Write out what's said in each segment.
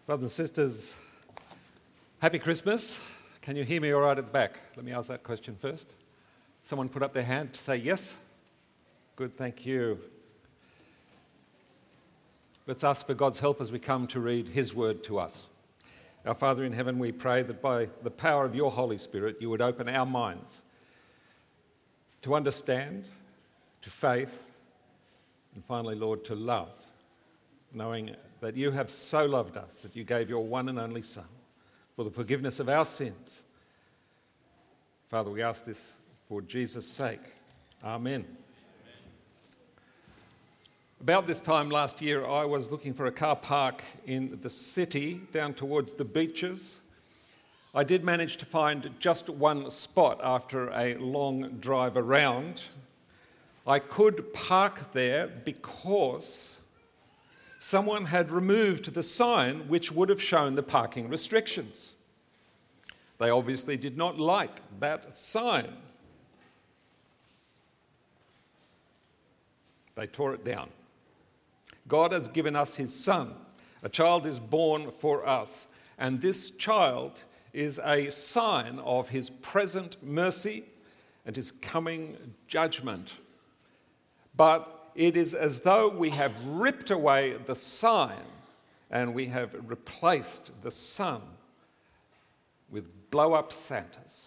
Brothers and sisters, happy Christmas. Can you hear me all right at the back? Let me ask that question first. Someone put up their hand to say yes? Good, thank you. Let's ask for God's help as we come to read His word to us. Our Father in heaven, we pray that by the power of your Holy Spirit, you would open our minds to understand, to faith, and finally, Lord, to love, knowing that you have so loved us that you gave your one and only Son for the forgiveness of our sins. Father, we ask this for Jesus' sake. Amen. About this time last year, I was looking for a car park in the city down towards the beaches. I did manage to find just one spot after a long drive around. I could park there because someone had removed the sign which would have shown the parking restrictions. They obviously did not like that sign. They tore it down. God has given us his Son. A child is born for us, and this child is a sign of his present mercy and his coming judgment. But it is as though we have ripped away the sign and we have replaced the Son with blow-up Santas.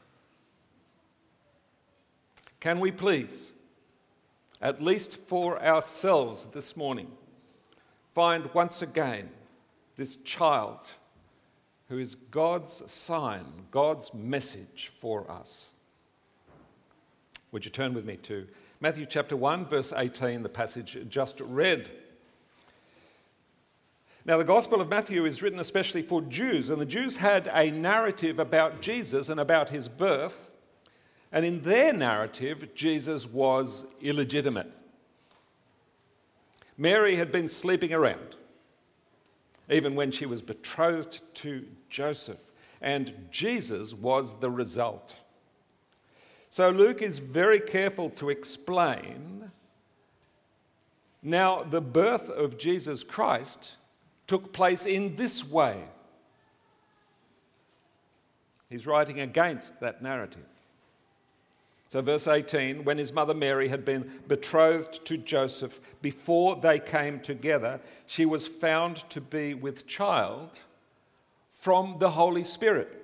Can we please, at least for ourselves this morning, find once again this child who is God's sign, God's message for us? Would you turn with me to Matthew chapter 1, verse 18, the passage just read. Now, the Gospel of Matthew is written especially for Jews, and the Jews had a narrative about Jesus and about his birth, and in their narrative, Jesus was illegitimate. Mary had been sleeping around, even when she was betrothed to Joseph, and Jesus was the result. So Luke is very careful to explain, now the birth of Jesus Christ took place in this way. He's writing against that narrative. So verse 18, when his mother Mary had been betrothed to Joseph, before they came together, she was found to be with child from the Holy Spirit.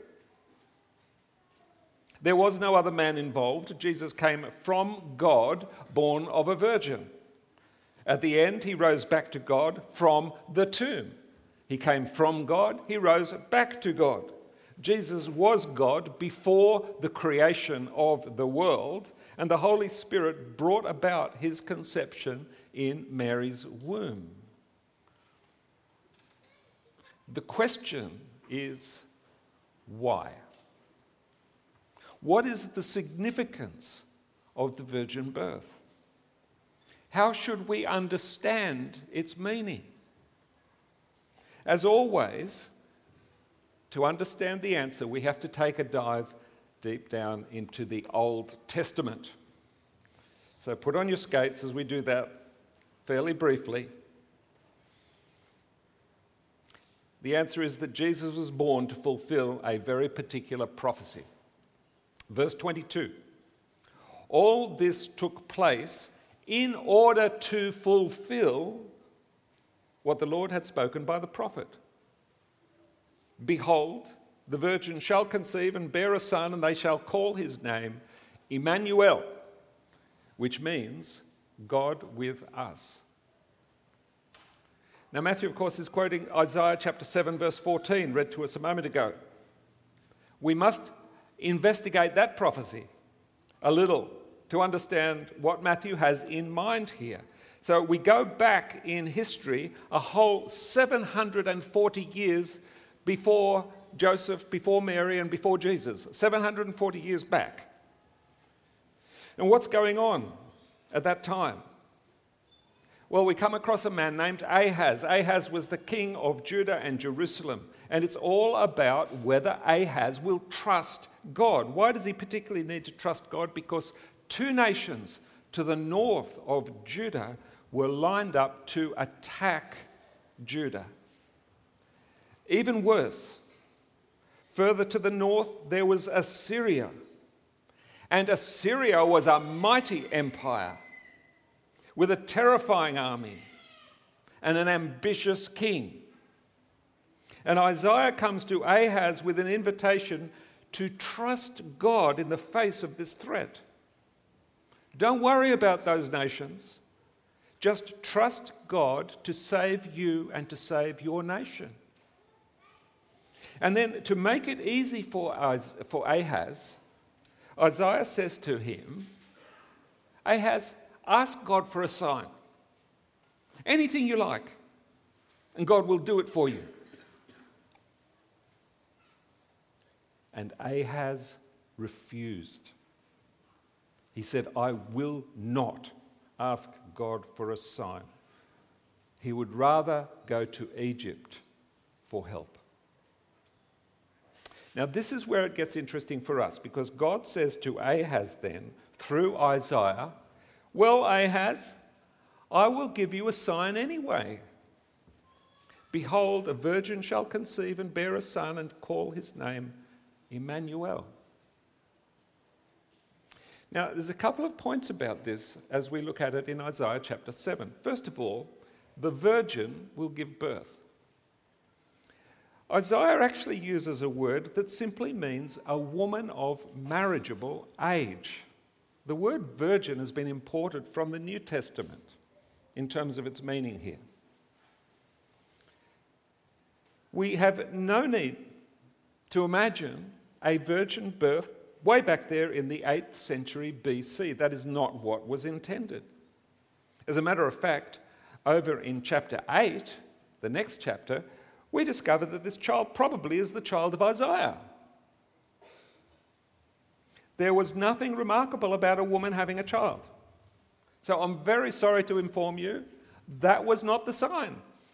There was no other man involved. Jesus came from God, born of a virgin. At the end, he rose back to God from the tomb. He came from God, he rose back to God. Jesus was God before the creation of the world, and the Holy Spirit brought about his conception in Mary's womb. The question is, why? What is the significance of the virgin birth? How should we understand its meaning? As always, to understand the answer, we have to take a dive deep down into the Old Testament. So put on your skates as we do that fairly briefly. The answer is that Jesus was born to fulfill a very particular prophecy. Verse 22, all this took place in order to fulfill what the Lord had spoken by the prophet. Behold, the virgin shall conceive and bear a son, and they shall call his name Emmanuel, which means God with us. Now, Matthew, of course, is quoting Isaiah chapter 7, verse 14, read to us a moment ago. We must investigate that prophecy a little to understand what Matthew has in mind here. So we go back in history a whole 740 years before Joseph, before Mary, and before Jesus. 740 years back. And what's going on at that time? Well, we come across a man named Ahaz. Ahaz was the king of Judah and Jerusalem. And it's all about whether Ahaz will trust God. Why does he particularly need to trust God? Because two nations to the north of Judah were lined up to attack Judah. Even worse, further to the north, there was Assyria. And Assyria was a mighty empire with a terrifying army and an ambitious king. And Isaiah comes to Ahaz with an invitation to trust God in the face of this threat. Don't worry about those nations. Just trust God to save you and to save your nation. And then to make it easy for Ahaz, Isaiah says to him, Ahaz, ask God for a sign. Anything you like, and God will do it for you. And Ahaz refused. He said, I will not ask God for a sign. He would rather go to Egypt for help. Now, this is where it gets interesting for us, because God says to Ahaz then, through Isaiah, well, Ahaz, I will give you a sign anyway. Behold, a virgin shall conceive and bear a son and call his name Emmanuel. Now, there's a couple of points about this as we look at it in Isaiah chapter 7. First of all, the virgin will give birth. Isaiah actually uses a word that simply means a woman of marriageable age. The word virgin has been imported from the New Testament in terms of its meaning here. We have no need to imagine a virgin birth way back there in the 8th century BC. That is not what was intended. As a matter of fact, over in chapter 8, the next chapter, we discover that this child probably is the child of Isaiah. There was nothing remarkable about a woman having a child. So I'm very sorry to inform you, that was not the sign.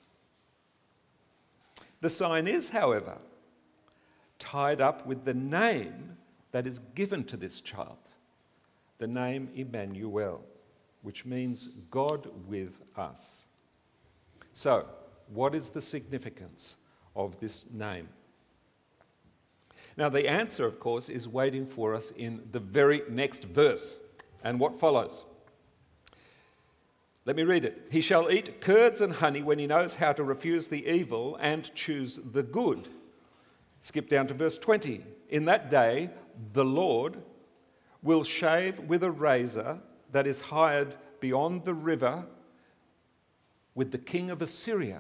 The sign is, however, tied up with the name that is given to this child, the name Emmanuel, which means God with us. So, what is the significance of this name? Now, the answer, of course, is waiting for us in the very next verse and what follows. Let me read it. He shall eat curds and honey when he knows how to refuse the evil and choose the good. Skip down to verse 20. In that day, the Lord will shave with a razor that is hired beyond the river with the king of Assyria,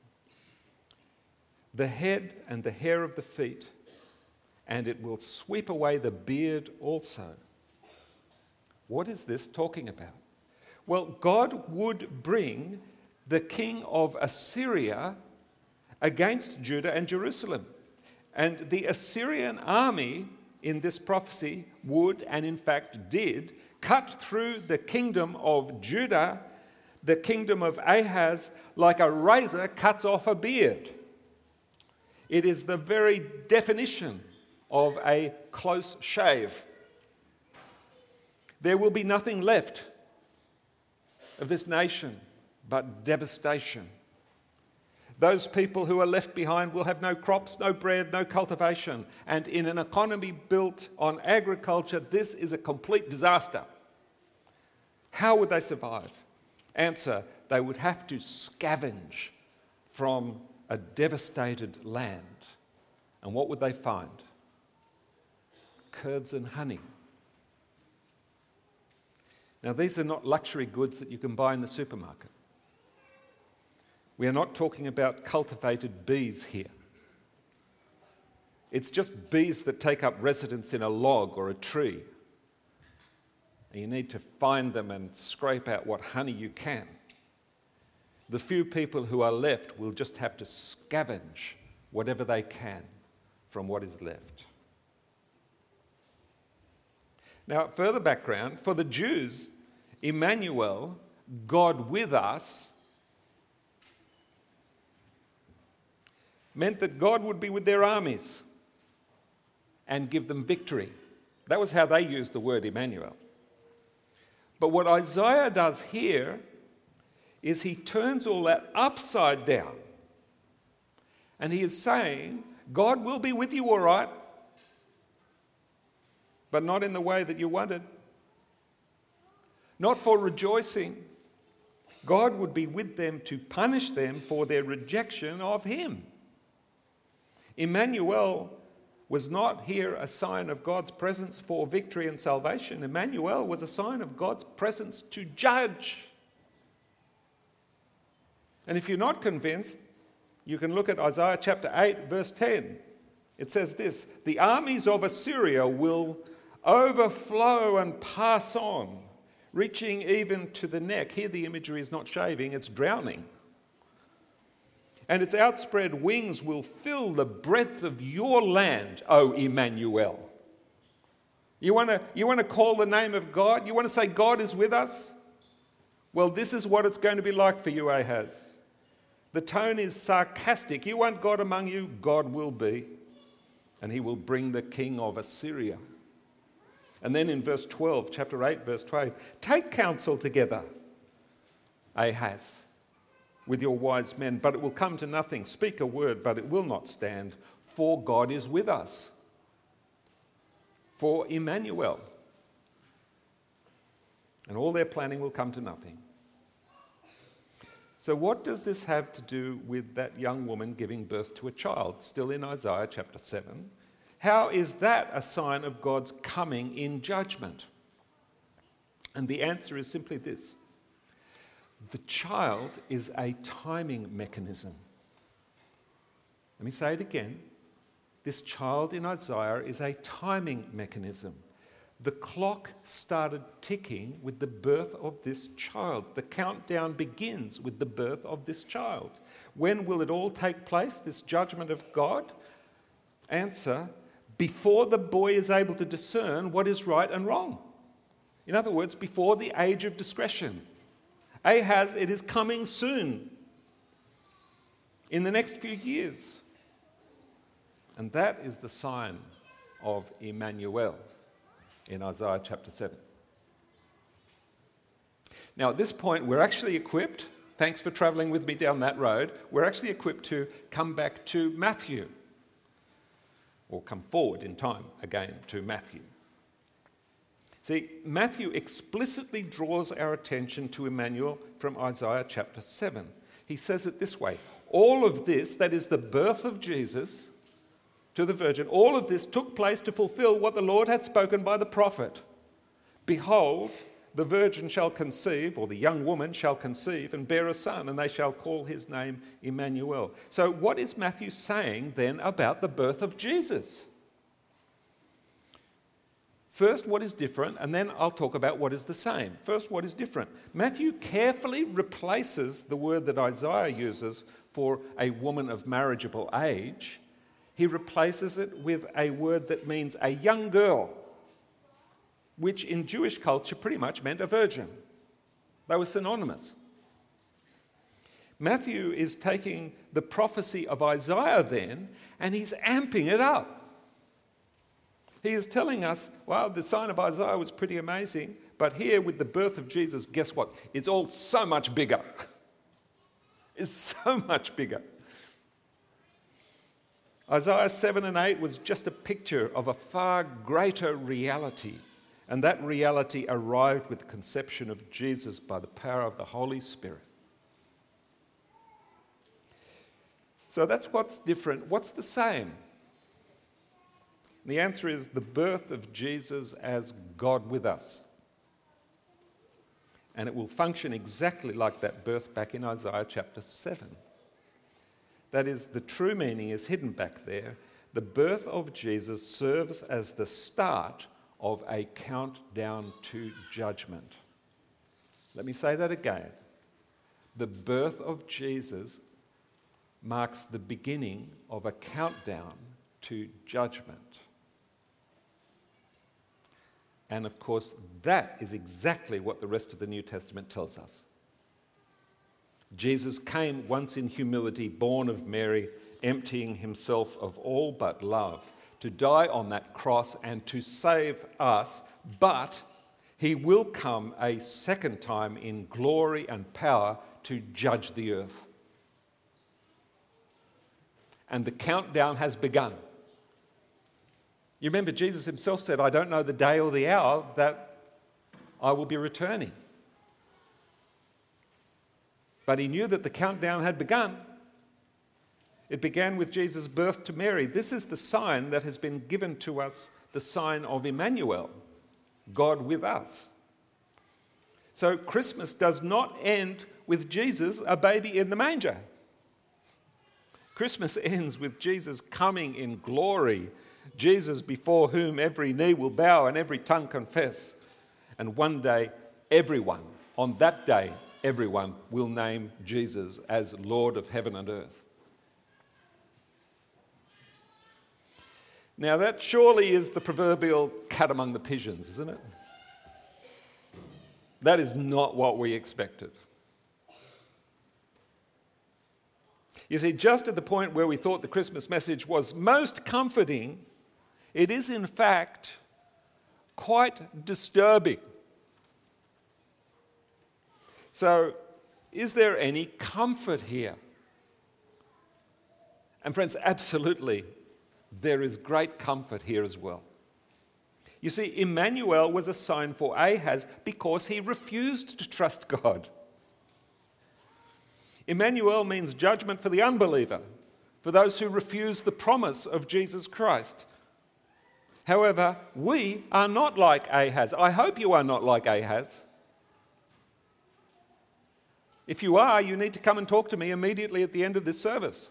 the head and the hair of the feet, and it will sweep away the beard also. What is this talking about? Well, God would bring the king of Assyria against Judah and Jerusalem. And the Assyrian army in this prophecy would, and in fact did, cut through the kingdom of Judah, the kingdom of Ahaz, like a razor cuts off a beard. It is the very definition of a close shave. There will be nothing left of this nation but devastation. Those people who are left behind will have no crops, no bread, no cultivation. And in an economy built on agriculture, this is a complete disaster. How would they survive? Answer, they would have to scavenge from a devastated land. And what would they find? Curds and honey. Now, these are not luxury goods that you can buy in the supermarket. We are not talking about cultivated bees here. It's just bees that take up residence in a log or a tree. And you need to find them and scrape out what honey you can. The few people who are left will just have to scavenge whatever they can from what is left. Now, further background, for the Jews, Emmanuel, God with us, meant that God would be with their armies and give them victory. That was how they used the word Emmanuel. But what Isaiah does here is he turns all that upside down And he is saying, God will be with you all right, but not in the way that you wanted. Not for rejoicing. God would be with them to punish them for their rejection of him. Emmanuel was not here a sign of God's presence for victory and salvation. Emmanuel was a sign of God's presence to judge. And if you're not convinced, you can look at Isaiah chapter 8, verse 10. It says this, "The armies of Assyria will overflow and pass on, reaching even to the neck." Here the imagery is not shaving, it's drowning. "And its outspread wings will fill the breadth of your land, O Emmanuel." You want to call the name of God? You want to say God is with us? Well, this is what it's going to be like for you, Ahaz. The tone is sarcastic. You want God among you? God will be. And he will bring the king of Assyria. And then in verse 12, chapter 8, verse 12, "Take counsel together, Ahaz, with your wise men, but it will come to nothing. Speak a word, but it will not stand, for God is with us." For Emmanuel. And all their planning will come to nothing. So what does this have to do with that young woman giving birth to a child? Still in Isaiah chapter 7. How is that a sign of God's coming in judgment? And the answer is simply this. The child is a timing mechanism. Let me say it again. This child in Isaiah is a timing mechanism. The clock started ticking with the birth of this child. The countdown begins with the birth of this child. When will it all take place, this judgment of God? Answer, before the boy is able to discern what is right and wrong. In other words, before the age of discretion. Ahaz, it is coming soon, in the next few years. And that is the sign of Emmanuel in Isaiah chapter 7. Now, at this point, we're actually equipped, thanks for travelling with me down that road, we're actually equipped to come back to Matthew, or come forward in time again to Matthew. See, Matthew explicitly draws our attention to Emmanuel from Isaiah chapter 7. He says it this way, all of this, that is the birth of Jesus to the virgin, all of this took place to fulfill what the Lord had spoken by the prophet. "Behold, the virgin shall conceive," or the young woman shall conceive, "and bear a son, and they shall call his name Emmanuel." So what is Matthew saying then about the birth of Jesus? First, what is different, and then I'll talk about what is the same. First, what is different? Matthew carefully replaces the word that Isaiah uses for a woman of marriageable age. He replaces it with a word that means a young girl, which in Jewish culture pretty much meant a virgin. They were synonymous. Matthew is taking the prophecy of Isaiah then, and he's amping it up. He is telling us, well, the sign of Isaiah was pretty amazing, but here with the birth of Jesus, guess what? It's all so much bigger. It's so much bigger. Isaiah 7 and 8 was just a picture of a far greater reality, and that reality arrived with the conception of Jesus by the power of the Holy Spirit. So that's what's different. What's the same? The answer is the birth of Jesus as God with us. And it will function exactly like that birth back in Isaiah chapter 7. That is, the true meaning is hidden back there. The birth of Jesus serves as the start of a countdown to judgment. Let me say that again. The birth of Jesus marks the beginning of a countdown to judgment. And of course, that is exactly what the rest of the New Testament tells us. Jesus came once in humility, born of Mary, emptying himself of all but love, to die on that cross and to save us, but he will come a second time in glory and power to judge the earth. and the countdown has begun. You remember Jesus himself said, I don't know the day or the hour that I will be returning. But he knew that the countdown had begun. It began with Jesus' birth to Mary. This is the sign that has been given to us, the sign of Emmanuel, God with us. So Christmas does not end with Jesus, a baby in the manger. Christmas ends with Jesus coming in glory, Jesus before whom every knee will bow and every tongue confess. And one day, everyone, on that day, everyone will name Jesus as Lord of heaven and earth. Now that surely is the proverbial cat among the pigeons, isn't it? That is not what we expected. You see, just at the point where we thought the Christmas message was most comforting, it is in fact quite disturbing. So, is there any comfort here? And friends, absolutely, there is great comfort here as well. You see, Emmanuel was a sign for Ahaz because he refused to trust God. Emmanuel means judgment for the unbeliever, for those who refuse the promise of Jesus Christ. However, we are not like Ahaz. I hope you are not like Ahaz. If you are, you need to come and talk to me immediately at the end of this service.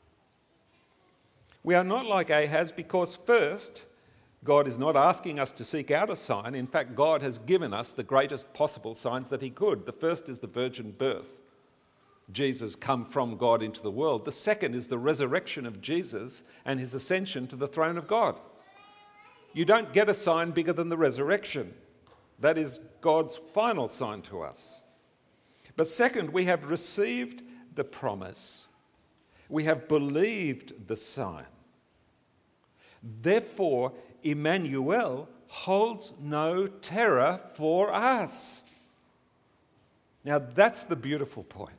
We are not like Ahaz because first, God is not asking us to seek out a sign. In fact, God has given us the greatest possible signs that he could. The first is the virgin birth. Jesus come from God into the world. The second is the resurrection of Jesus and his ascension to the throne of God. You don't get a sign bigger than the resurrection. That is God's final sign to us. But second, we have received the promise. We have believed the sign. Therefore, Emmanuel holds no terror for us. Now, that's the beautiful point.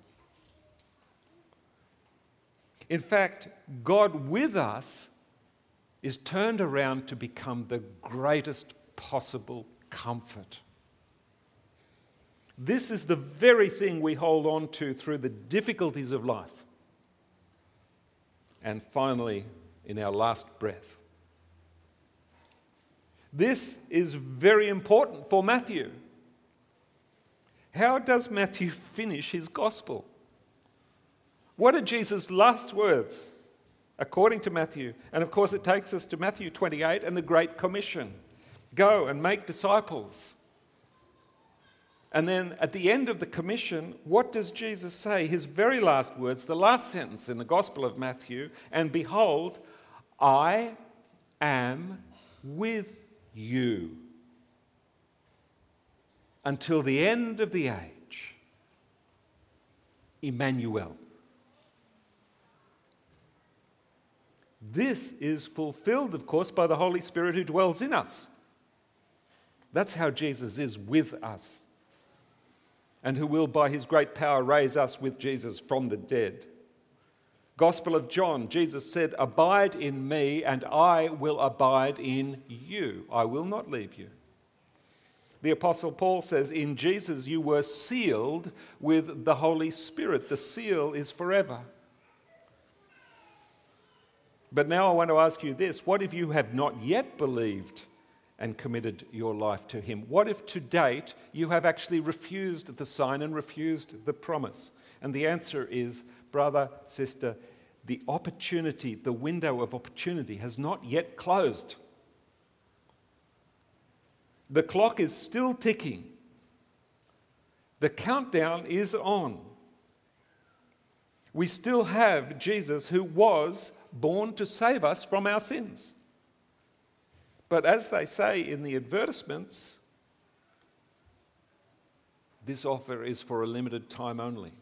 In fact, God with us is turned around to become the greatest possible comfort. This is the very thing we hold on to through the difficulties of life. And finally, in our last breath. This is very important for Matthew. How does Matthew finish his gospel? What are Jesus' last words, according to Matthew? And of course, it takes us to Matthew 28 and the Great Commission. Go and make disciples. And then at the end of the commission, what does Jesus say? His very last words, the last sentence in the Gospel of Matthew, and behold, I am with you until the end of the age. Emmanuel. This is fulfilled, of course, by the Holy Spirit who dwells in us. That's how Jesus is with us, and who will, by his great power, raise us with Jesus from the dead. Gospel of John, Jesus said, abide in me and I will abide in you. I will not leave you. The Apostle Paul says, in Jesus you were sealed with the Holy Spirit. The seal is forever. But now I want to ask you this. What if you have not yet believed and committed your life to him? What if to date you have actually refused the sign and refused the promise? And the answer is, brother, sister, the opportunity, the window of opportunity has not yet closed. The clock is still ticking. The countdown is on. We still have Jesus who was born to save us from our sins. But as they say in the advertisements, this offer is for a limited time only.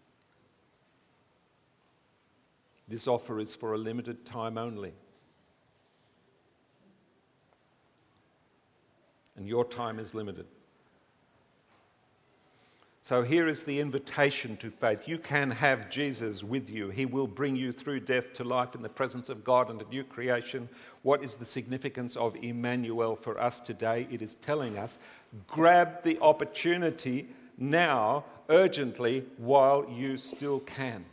This offer is for a limited time only. And your time is limited. So here is the invitation to faith. You can have Jesus with you. He will bring you through death to life in the presence of God and a new creation. What is the significance of Emmanuel for us today? It is telling us, grab the opportunity now, urgently, while you still can.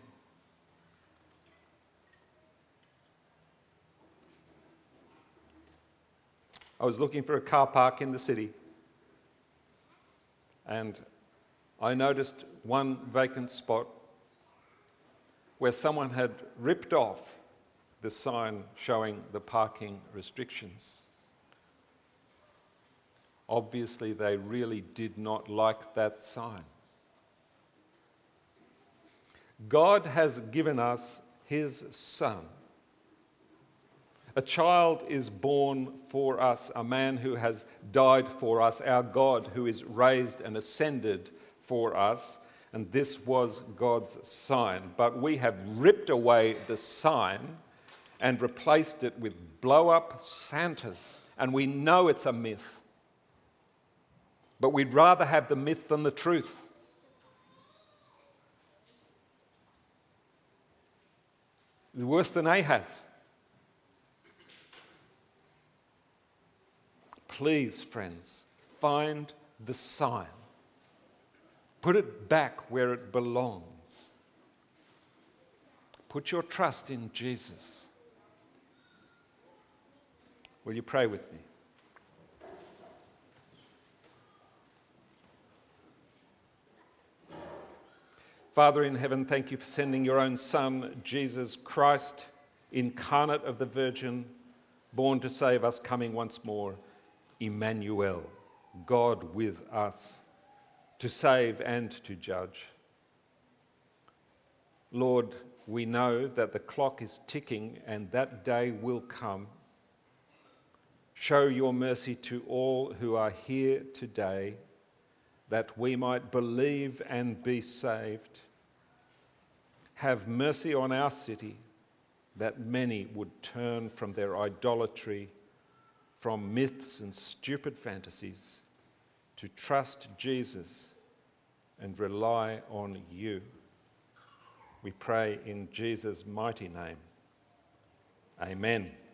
I was looking for a car park in the city, and I noticed one vacant spot where someone had ripped off the sign showing the parking restrictions. Obviously, they really did not like that sign. God has given us his Son. A child is born for us, a man who has died for us, our God who is raised and ascended for us, and this was God's sign. But we have ripped away the sign and replaced it with blow-up Santas, and we know it's a myth. But we'd rather have the myth than the truth. Worse than Ahaz. Please, friends, find the sign. Put it back where it belongs. Put your trust in Jesus. Will you pray with me? Father in heaven, thank you for sending your own Son, Jesus Christ, incarnate of the Virgin, born to save us, coming once more, Emmanuel, God with us, to save and to judge. Lord, we know that the clock is ticking and that day will come. Show your mercy to all who are here today, that we might believe and be saved. Have mercy on our city, that many would turn from their idolatry, from myths and stupid fantasies, to trust Jesus and rely on you. We pray in Jesus' mighty name. Amen.